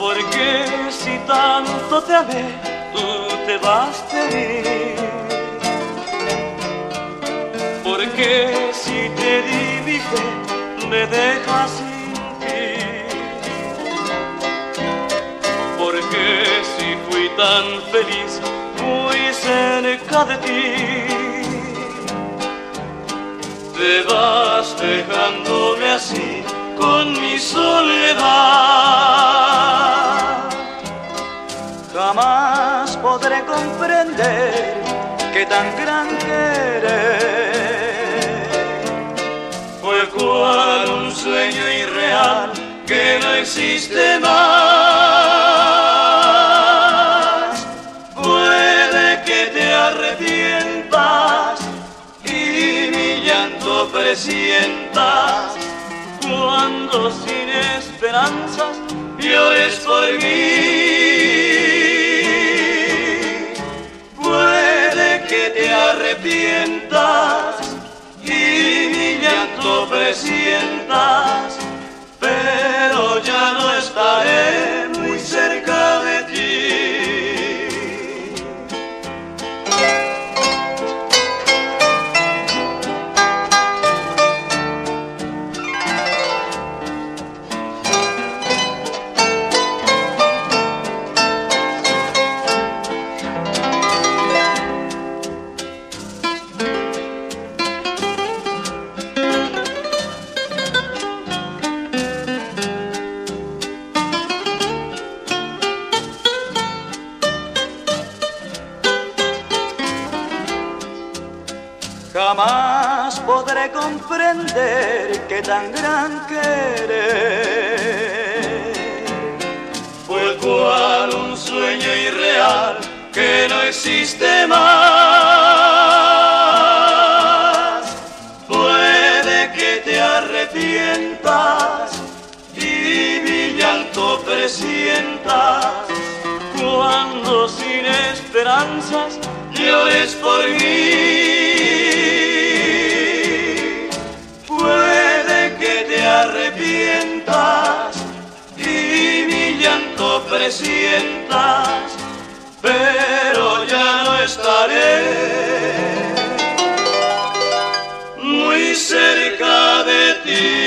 Porque si tanto te amé, tú te vas de mí. Porque si te di mi fe, me dejas sin ti. Porque si fui tan feliz, muy cerca de ti, te vas dejándome así con mi soledad. Jamás podré comprender que tan gran querer fue cual un sueño irreal que no existe más. Puede que te arrepientas y mi llanto presientas cuando sin esperanzas llores por mí. Puede que te arrepientas y mi llanto presientas, pero ya no estaré muy cerca de ti. Jamás podré comprender que tan gran querer fue cual un sueño irreal que no existe más. Puede que te arrepientas y mi llanto presientas cuando sin esperanzas llores por mí. Puede que te arrepientas y mi llanto presientas, pero ya no estaré muy cerca de ti.